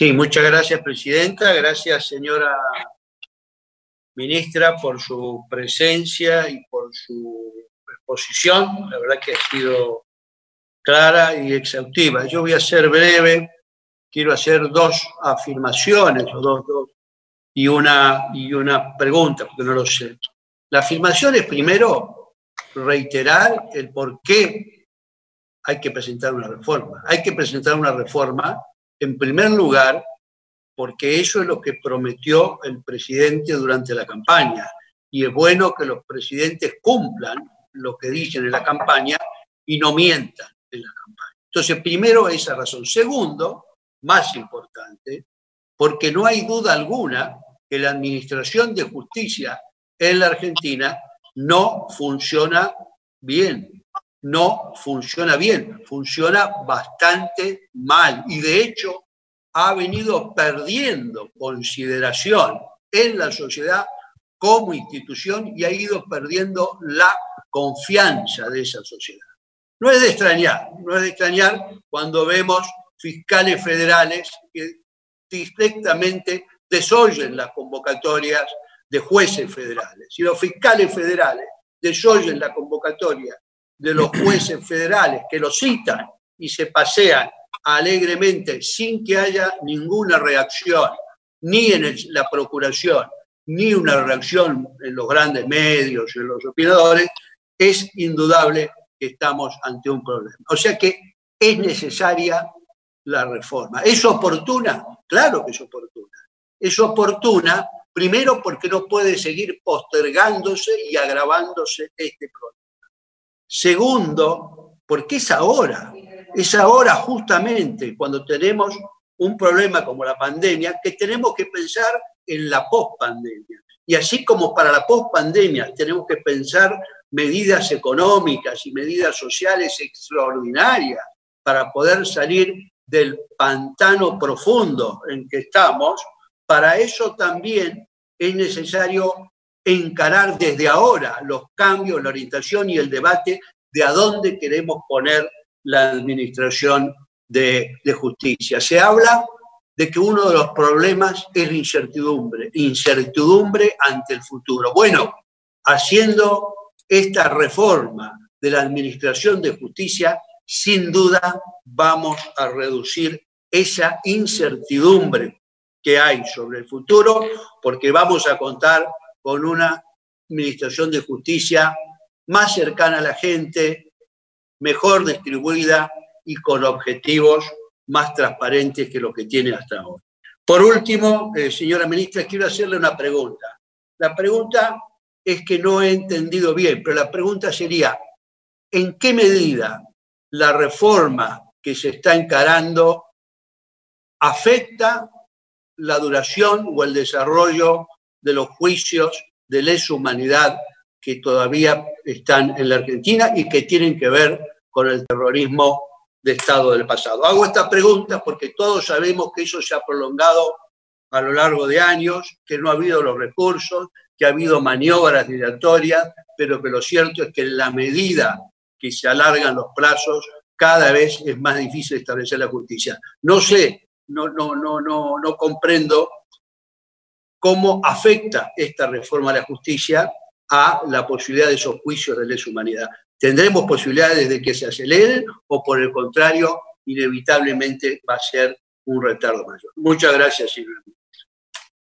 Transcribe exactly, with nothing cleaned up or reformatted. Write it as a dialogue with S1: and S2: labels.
S1: Sí, muchas gracias, presidenta. Gracias, señora ministra, por su presencia y por su exposición. La verdad que ha sido clara y exhaustiva. Yo voy a ser breve. Quiero hacer dos afirmaciones o dos, dos y, una, y una pregunta, porque no lo sé. La afirmación es, primero, reiterar el por qué hay que presentar una reforma. Hay que presentar una reforma, en primer lugar, porque eso es lo que prometió el presidente durante la campaña. Y es bueno que los presidentes cumplan lo que dicen en la campaña y no mientan en la campaña. Entonces, primero, esa razón. Segundo, más importante, porque no hay duda alguna que la administración de justicia en la Argentina no funciona bien. No funciona bien, funciona bastante mal. Y de hecho, ha venido perdiendo consideración en la sociedad como institución y ha ido perdiendo la confianza de esa sociedad. No es de extrañar, no es de extrañar cuando vemos fiscales federales que directamente desoyen las convocatorias de jueces federales. Si los fiscales federales desoyen la convocatoria de los jueces federales que los citan y se pasean alegremente sin que haya ninguna reacción, ni en el, la procuración, ni una reacción en los grandes medios y en los opinadores, es indudable que estamos ante un problema. O sea que es necesaria la reforma. ¿Es oportuna? Claro que es oportuna. Es oportuna, primero porque no puede seguir postergándose y agravándose este problema. Segundo, porque es ahora, es ahora justamente cuando tenemos un problema como la pandemia, que tenemos que pensar en la pospandemia. Y así como para la pospandemia tenemos que pensar medidas económicas y medidas sociales extraordinarias para poder salir del pantano profundo en que estamos, para eso también es necesario encarar desde ahora los cambios, la orientación y el debate de a dónde queremos poner la administración de, de justicia. Se habla de que uno de los problemas es la incertidumbre, incertidumbre ante el futuro. Bueno, haciendo esta reforma de la administración de justicia, sin duda vamos a reducir esa incertidumbre que hay sobre el futuro, porque vamos a contar con una administración de justicia más cercana a la gente, mejor distribuida y con objetivos más transparentes que lo que tiene hasta ahora. Por último, eh, señora ministra, quiero hacerle una pregunta. La pregunta es que no he entendido bien, pero la pregunta sería, ¿en qué medida la reforma que se está encarando afecta la duración o el desarrollo de los juicios de lesa humanidad que todavía están en la Argentina y que tienen que ver con el terrorismo de Estado del pasado? Hago esta pregunta porque todos sabemos que eso se ha prolongado a lo largo de años, que no ha habido los recursos, que ha habido maniobras dilatorias, pero que lo cierto es que en la medida que se alargan los plazos, cada vez es más difícil establecer la justicia. No sé, no, no, no, no, no comprendo cómo afecta esta reforma a la justicia a la posibilidad de esos juicios de lesa humanidad. ¿Tendremos posibilidades de que se aceleren o, por el contrario, inevitablemente va a ser un retardo mayor? Muchas gracias, señora.